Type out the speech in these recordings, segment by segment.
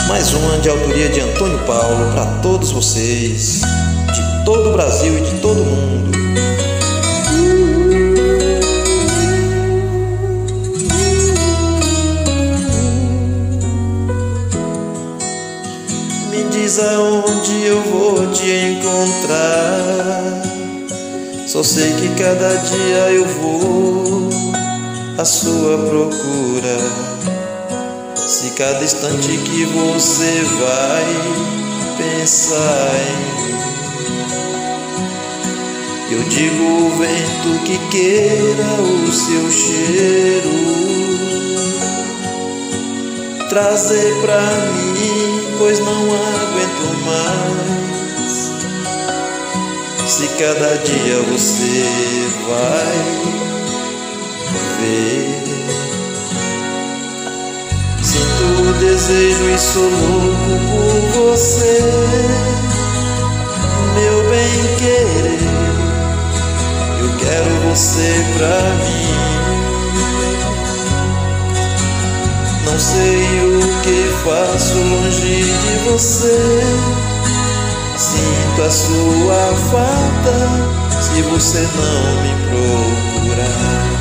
Mais uma de autoria de Antônio Paulo para todos vocês, de todo o Brasil e de todo o mundo. Me diz aonde eu vou te encontrar. Só sei que cada dia eu vou à sua procura. Se cada instante que você vai pensar em mim, eu digo o vento que queira o seu cheiro trazer pra mim, pois não aguento mais. Se cada dia você vai ver, sinto o desejo e sou louco por você, meu bem-querer. Eu quero você pra mim. Não sei o que faço longe de você. Sinto a sua falta se você não me procurar.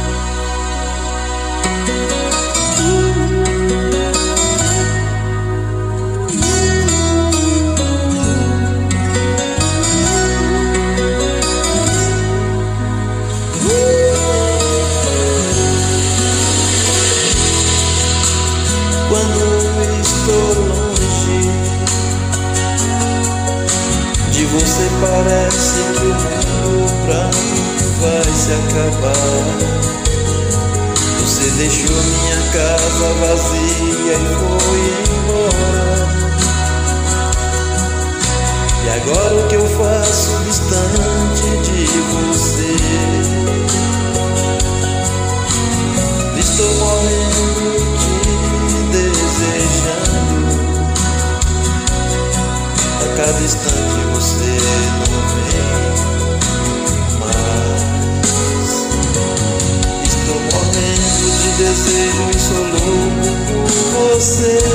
Quando estou longe de você, parece que o mundo pra mim vai se acabar. Você deixou minha casa vazia e foi embora. E agora o que eu faço distante de você? Estou morrendo a cada instante você não vem mais. Estou morrendo de desejo e sou louco por você,